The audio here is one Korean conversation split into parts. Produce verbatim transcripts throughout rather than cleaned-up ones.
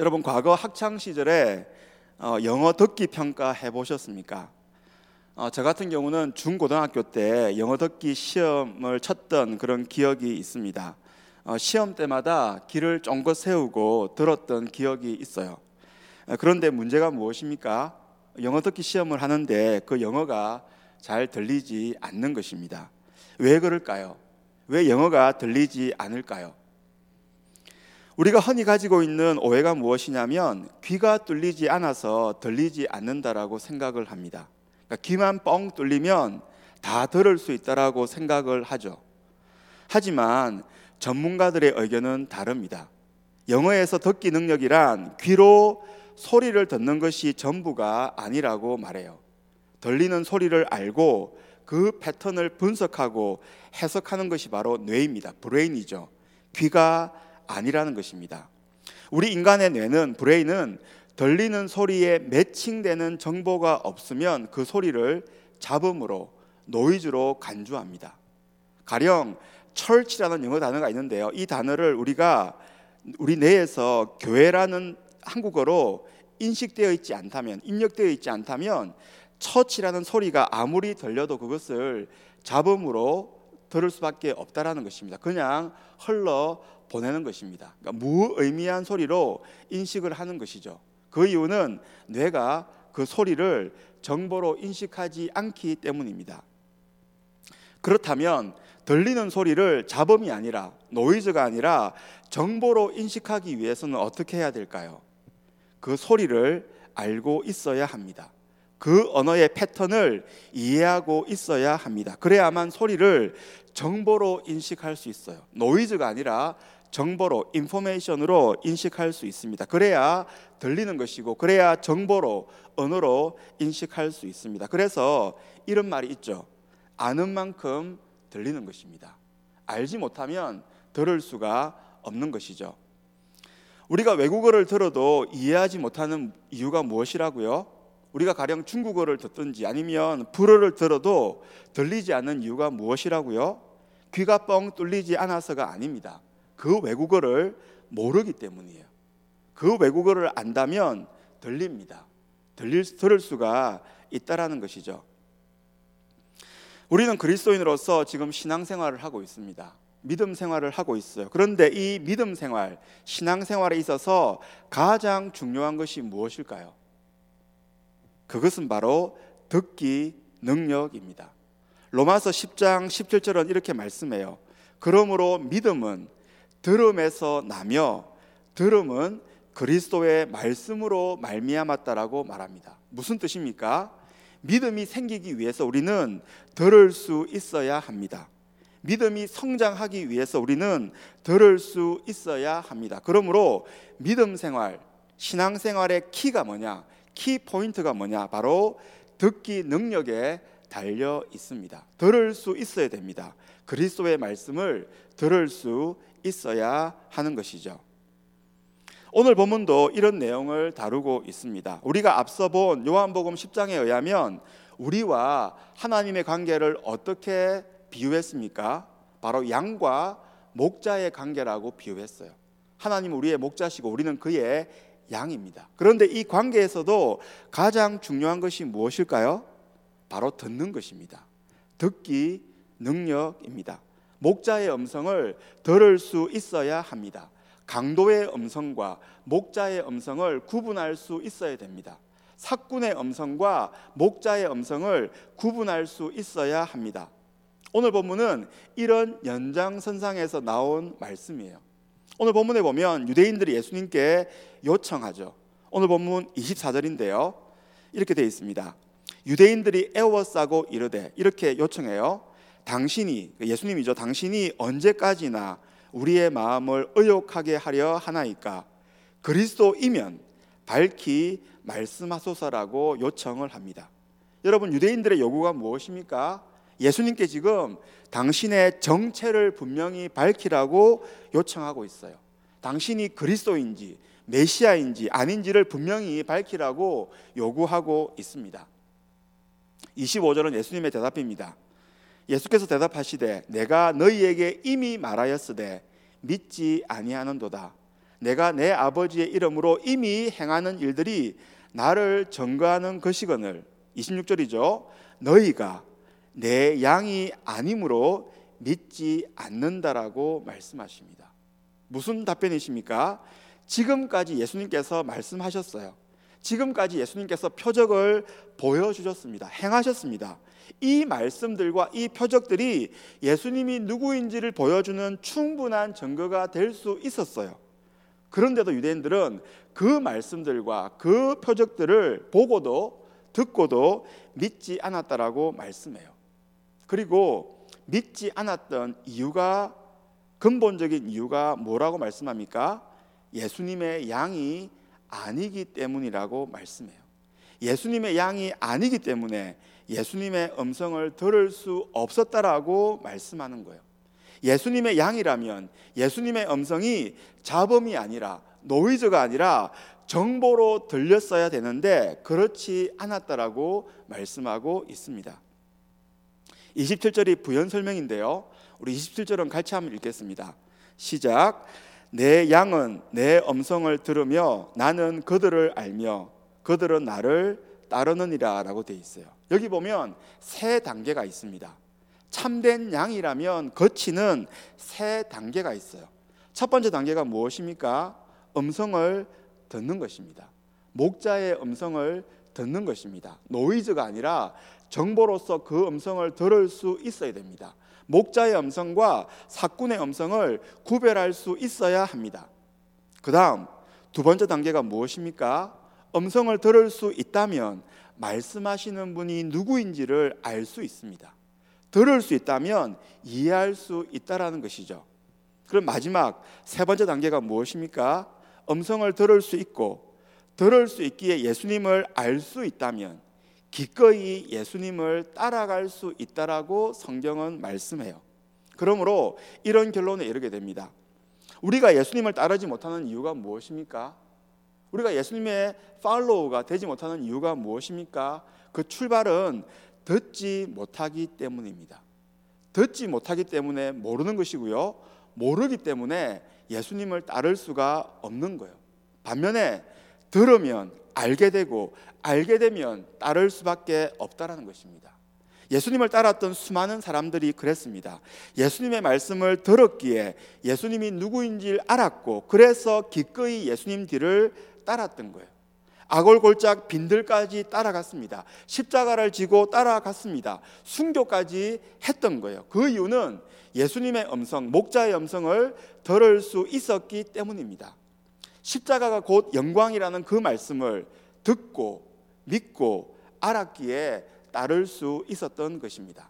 여러분 과거 학창 시절에 어, 영어 듣기 평가 해보셨습니까? 어, 저 같은 경우는 중고등학교 때 영어 듣기 시험을 쳤던 그런 기억이 있습니다. 어, 시험 때마다 귀를 쫑긋 세우고 들었던 기억이 있어요. 어, 그런데 문제가 무엇입니까? 영어 듣기 시험을 하는데 그 영어가 잘 들리지 않는 것입니다. 왜 그럴까요? 왜 영어가 들리지 않을까요? 우리가 흔히 가지고 있는 오해가 무엇이냐면 귀가 뚫리지 않아서 들리지 않는다라고 생각을 합니다. 그러니까 귀만 뻥 뚫리면 다 들을 수 있다라고 생각을 하죠. 하지만 전문가들의 의견은 다릅니다. 영어에서 듣기 능력이란 귀로 소리를 듣는 것이 전부가 아니라고 말해요. 들리는 소리를 알고 그 패턴을 분석하고 해석하는 것이 바로 뇌입니다. 브레인이죠. 귀가 아니라는 것입니다. 우리 인간의 뇌는, 브레인은 들리는 소리에 매칭되는 정보가 없으면 그 소리를 잡음으로, 노이즈로 간주합니다. 가령 church라는 영어 단어가 있는데요. 이 단어를 우리가 우리 뇌에서 교회라는 한국어로 인식되어 있지 않다면, 입력되어 있지 않다면 church라는 소리가 아무리 들려도 그것을 잡음으로 들을 수밖에 없다라는 것입니다. 그냥 흘러 보내는 것입니다. 그러니까 무의미한 소리로 인식을 하는 것이죠. 그 이유는 뇌가 그 소리를 정보로 인식하지 않기 때문입니다. 그렇다면 들리는 소리를 잡음이 아니라, 노이즈가 아니라 정보로 인식하기 위해서는 어떻게 해야 될까요? 그 소리를 알고 있어야 합니다. 그 언어의 패턴을 이해하고 있어야 합니다. 그래야만 소리를 정보로 인식할 수 있어요. 노이즈가 아니라 정보로, 인포메이션으로 인식할 수 있습니다. 그래야 들리는 것이고, 그래야 정보로, 언어로 인식할 수 있습니다. 그래서 이런 말이 있죠. 아는 만큼 들리는 것입니다. 알지 못하면 들을 수가 없는 것이죠. 우리가 외국어를 들어도 이해하지 못하는 이유가 무엇이라고요? 우리가 가령 중국어를 듣든지 아니면 불어를 들어도 들리지 않는 이유가 무엇이라고요? 귀가 뻥 뚫리지 않아서가 아닙니다. 그 외국어를 모르기 때문이에요. 그 외국어를 안다면 들립니다. 들릴, 들을 수가 있다라는 것이죠. 우리는 그리스도인으로서 지금 신앙생활을 하고 있습니다. 믿음 생활을 하고 있어요. 그런데 이 믿음 생활, 신앙생활에 있어서 가장 중요한 것이 무엇일까요? 그것은 바로 듣기 능력입니다. 로마서 십 장 십칠 절은 이렇게 말씀해요. 그러므로 믿음은 들음에서 나며 들음은 그리스도의 말씀으로 말미암았다라고 말합니다. 무슨 뜻입니까? 믿음이 생기기 위해서 우리는 들을 수 있어야 합니다. 믿음이 성장하기 위해서 우리는 들을 수 있어야 합니다. 그러므로 믿음 생활, 신앙 생활의 키가 뭐냐? 키 포인트가 뭐냐? 바로 듣기 능력에 달려 있습니다. 들을 수 있어야 됩니다. 그리스도의 말씀을 들을 수 있어야 하는 것이죠. 오늘 본문도 이런 내용을 다루고 있습니다. 우리가 앞서 본 요한복음 십 장에 의하면 우리와 하나님의 관계를 어떻게 비유했습니까? 바로 양과 목자의 관계라고 비유했어요. 하나님은 우리의 목자시고 우리는 그의 양입니다. 그런데 이 관계에서도 가장 중요한 것이 무엇일까요? 바로 듣는 것입니다. 듣기 능력입니다. 목자의 음성을 들을 수 있어야 합니다. 강도의 음성과 목자의 음성을 구분할 수 있어야 됩니다. 사꾼의 음성과 목자의 음성을 구분할 수 있어야 합니다. 오늘 본문은 이런 연장선상에서 나온 말씀이에요. 오늘 본문에 보면 유대인들이 예수님께 요청하죠. 오늘 본문 이십사 절인데요. 이렇게 되어 있습니다. 유대인들이 애워싸고 이르되, 이렇게 요청해요. 당신이, 예수님이죠. 당신이 언제까지나 우리의 마음을 의욕하게 하려 하나이까? 그리스도이면 밝히 말씀하소서라고 요청을 합니다. 여러분, 유대인들의 요구가 무엇입니까? 예수님께 지금 당신의 정체를 분명히 밝히라고 요청하고 있어요. 당신이 그리스도인지 메시아인지 아닌지를 분명히 밝히라고 요구하고 있습니다. 이십오 절은 예수님의 대답입니다. 예수께서 대답하시되 내가 너희에게 이미 말하였으되 믿지 아니하는도다. 내가 내 아버지의 이름으로 이미 행하는 일들이 나를 증거하는 것이거늘. 이십육 절이죠. 너희가 내 양이 아니므로 믿지 않는다라고 말씀하십니다. 무슨 답변이십니까? 지금까지 예수님께서 말씀하셨어요. 지금까지 예수님께서 표적을 보여주셨습니다. 행하셨습니다. 이 말씀들과 이 표적들이 예수님이 누구인지를 보여주는 충분한 증거가 될 수 있었어요. 그런데도 유대인들은 그 말씀들과 그 표적들을 보고도 듣고도 믿지 않았다라고 말씀해요. 그리고 믿지 않았던 이유가, 근본적인 이유가 뭐라고 말씀합니까? 예수님의 양이 아니기 때문이라고 말씀해요. 예수님의 양이 아니기 때문에 예수님의 음성을 들을 수 없었다라고 말씀하는 거예요. 예수님의 양이라면 예수님의 음성이 잡음이 아니라, 노이즈가 아니라 정보로 들렸어야 되는데 그렇지 않았다라고 말씀하고 있습니다. 이십칠 절이 부연 설명인데요, 우리 이십칠 절은 같이 한번 읽겠습니다. 시작. 내 양은 내 음성을 들으며 나는 그들을 알며 그들은 나를 따르느니라 라고 되어 있어요. 여기 보면 세 단계가 있습니다. 참된 양이라면 거치는 세 단계가 있어요. 첫 번째 단계가 무엇입니까? 음성을 듣는 것입니다. 목자의 음성을 듣는 것입니다. 노이즈가 아니라 정보로서 그 음성을 들을 수 있어야 됩니다. 목자의 음성과 사꾼의 음성을 구별할 수 있어야 합니다. 그 다음 두 번째 단계가 무엇입니까? 음성을 들을 수 있다면 말씀하시는 분이 누구인지를 알 수 있습니다. 들을 수 있다면 이해할 수 있다라는 것이죠. 그럼 마지막 세 번째 단계가 무엇입니까? 음성을 들을 수 있고 들을 수 있기에 예수님을 알 수 있다면 기꺼이 예수님을 따라갈 수 있다라고 성경은 말씀해요. 그러므로 이런 결론에 이르게 됩니다. 우리가 예수님을 따르지 못하는 이유가 무엇입니까? 우리가 예수님의 팔로우가 되지 못하는 이유가 무엇입니까? 그 출발은 듣지 못하기 때문입니다. 듣지 못하기 때문에 모르는 것이고요, 모르기 때문에 예수님을 따를 수가 없는 거예요. 반면에 들으면 알게 되고 알게 되면 따를 수밖에 없다라는 것입니다. 예수님을 따랐던 수많은 사람들이 그랬습니다. 예수님의 말씀을 들었기에 예수님이 누구인지 알았고 그래서 기꺼이 예수님 뒤를 따랐던 거예요. 아골골짝 빈들까지 따라갔습니다. 십자가를 지고 따라갔습니다. 순교까지 했던 거예요. 그 이유는 예수님의 음성, 목자의 음성을 들을 수 있었기 때문입니다. 십자가가 곧 영광이라는 그 말씀을 듣고 믿고 알았기에 따를 수 있었던 것입니다.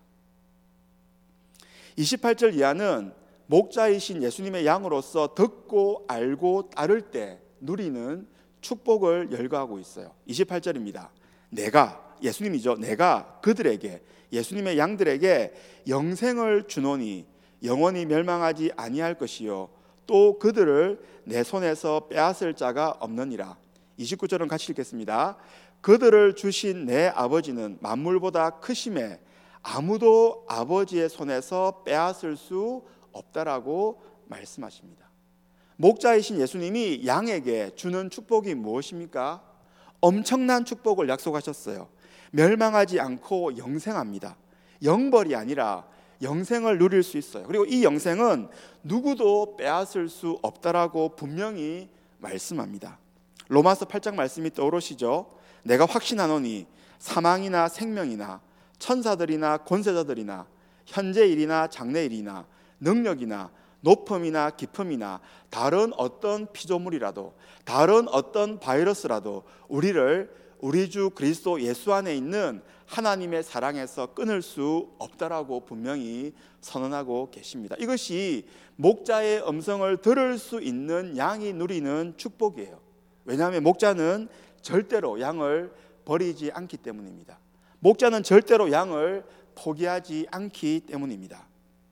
이십팔 절 이하는 목자이신 예수님의 양으로서 듣고 알고 따를 때 누리는 축복을 열거하고 있어요. 이십팔 절입니다. 내가, 예수님이죠, 내가 그들에게, 예수님의 양들에게 영생을 주노니 영원히 멸망하지 아니할 것이요 또 그들을 내 손에서 빼앗을 자가 없느니라. 이십구 절은 같이 읽겠습니다. 그들을 주신 내 아버지는 만물보다 크심에 아무도 아버지의 손에서 빼앗을 수 없다라고 말씀하십니다. 목자이신 예수님이 양에게 주는 축복이 무엇입니까? 엄청난 축복을 약속하셨어요. 멸망하지 않고 영생합니다. 영벌이 아니라 영생을 누릴 수 있어요. 그리고 이 영생은 누구도 빼앗을 수 없다라고 분명히 말씀합니다. 로마서 팔 장 말씀이 떠오르시죠? 내가 확신하노니 사망이나 생명이나 천사들이나 권세자들이나 현재일이나 장래일이나 능력이나 높음이나 깊음이나 다른 어떤 피조물이라도 다른 어떤 바이러스라도 우리를 우리 주 그리스도 예수 안에 있는 하나님의 사랑에서 끊을 수 없다라고 분명히 선언하고 계십니다. 이것이 목자의 음성을 들을 수 있는 양이 누리는 축복이에요. 왜냐하면 목자는 절대로 양을 버리지 않기 때문입니다. 목자는 절대로 양을 포기하지 않기 때문입니다.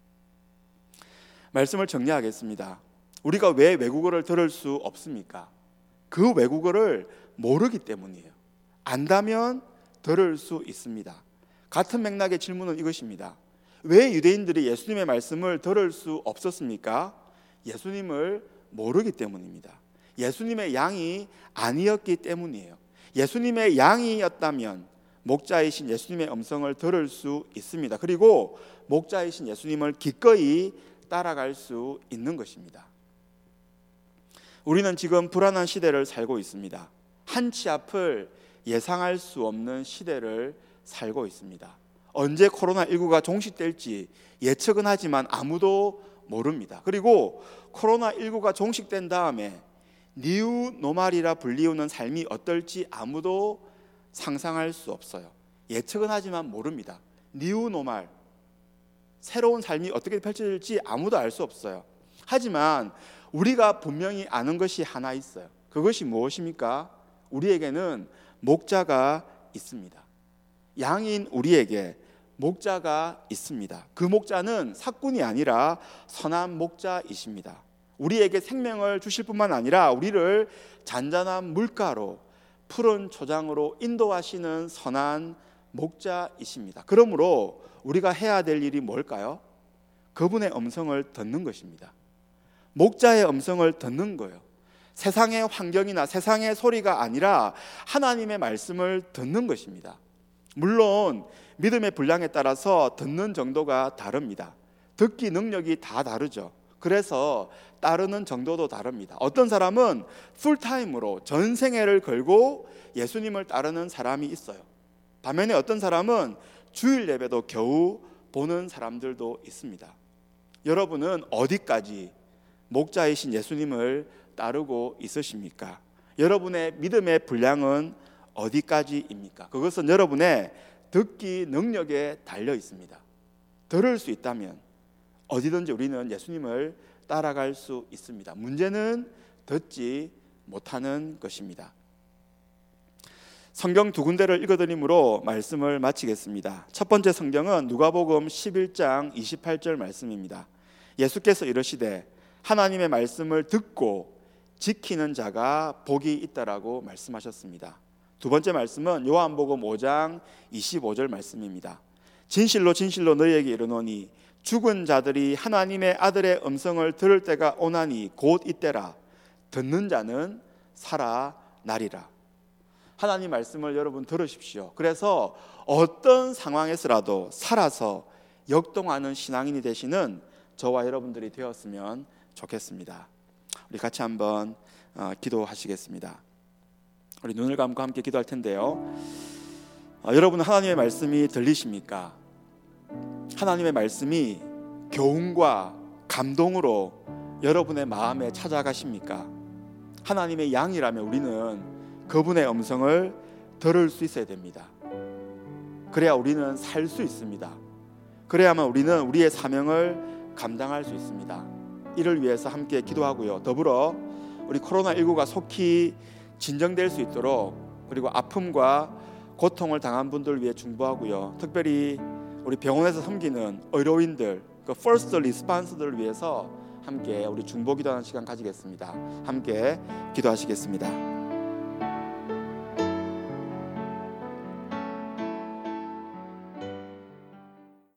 말씀을 정리하겠습니다. 우리가 왜 외국어를 들을 수 없습니까? 그 외국어를 모르기 때문이에요. 안다면 들을 수 있습니다. 같은 맥락의 질문은 이것입니다. 왜 유대인들이 예수님의 말씀을 들을 수 없었습니까? 예수님을 모르기 때문입니다. 예수님의 양이 아니었기 때문이에요. 예수님의 양이었다면 목자이신 예수님의 음성을 들을 수 있습니다. 그리고 목자이신 예수님을 기꺼이 따라갈 수 있는 것입니다. 우리는 지금 불안한 시대를 살고 있습니다. 한치 앞을 예상할 수 없는 시대를 살고 있습니다. 언제 코로나십구가 종식될지 예측은 하지만 아무도 모릅니다. 그리고 코로나십구가 종식된 다음에 뉴 노멀이라 불리우는 삶이 어떨지 아무도 상상할 수 없어요. 예측은 하지만 모릅니다. 뉴 노멀, 새로운 삶이 어떻게 펼쳐질지 아무도 알 수 없어요. 하지만 우리가 분명히 아는 것이 하나 있어요. 그것이 무엇입니까? 우리에게는 목자가 있습니다. 양인 우리에게 목자가 있습니다. 그 목자는 사꾼이 아니라 선한 목자이십니다. 우리에게 생명을 주실 뿐만 아니라 우리를 잔잔한 물가로 푸른 초장으로 인도하시는 선한 목자이십니다. 그러므로 우리가 해야 될 일이 뭘까요? 그분의 음성을 듣는 것입니다. 목자의 음성을 듣는 거예요. 세상의 환경이나 세상의 소리가 아니라 하나님의 말씀을 듣는 것입니다. 물론 믿음의 분량에 따라서 듣는 정도가 다릅니다. 듣기 능력이 다 다르죠. 그래서 따르는 정도도 다릅니다. 어떤 사람은 풀타임으로 전생애를 걸고 예수님을 따르는 사람이 있어요. 반면에 어떤 사람은 주일 예배도 겨우 보는 사람들도 있습니다. 여러분은 어디까지 목자이신 예수님을 따르고 있으십니까? 여러분의 믿음의 분량은 어디까지입니까? 그것은 여러분의 듣기 능력에 달려 있습니다. 들을 수 있다면 어디든지 우리는 예수님을 따라갈 수 있습니다. 문제는 듣지 못하는 것입니다. 성경 두 군데를 읽어드림으로 말씀을 마치겠습니다. 첫 번째 성경은 누가복음 십일 장 이십팔 절 말씀입니다. 예수께서 이르시되 하나님의 말씀을 듣고 지키는 자가 복이 있다라고 말씀하셨습니다. 두 번째 말씀은 요한복음 오 장 이십오 절 말씀입니다. 진실로 진실로 너희에게 이르노니 죽은 자들이 하나님의 아들의 음성을 들을 때가 오나니 곧 이때라. 듣는 자는 살아나리라. 하나님 말씀을 여러분 들으십시오. 그래서 어떤 상황에서라도 살아서 역동하는 신앙인이 되시는 저와 여러분들이 되었으면 좋겠습니다. 우리 같이 한번 어, 기도하시겠습니다. 우리 눈을 감고 함께 기도할 텐데요. 어, 여러분 하나님의 말씀이 들리십니까? 하나님의 말씀이 교훈과 감동으로 여러분의 마음에 찾아가십니까? 하나님의 양이라면 우리는 그분의 음성을 들을 수 있어야 됩니다. 그래야 우리는 살 수 있습니다. 그래야만 우리는 우리의 사명을 감당할 수 있습니다. 이를 위해서 함께 기도하고요. 더불어 우리 코로나십구가 속히 진정될 수 있도록 그리고 아픔과 고통을 당한 분들을 위해 중보하고요. 특별히 우리 병원에서 섬기는 의료인들, 그 first response들을 위해서 함께 우리 중보 기도하는 시간 가지겠습니다. 함께 기도하시겠습니다.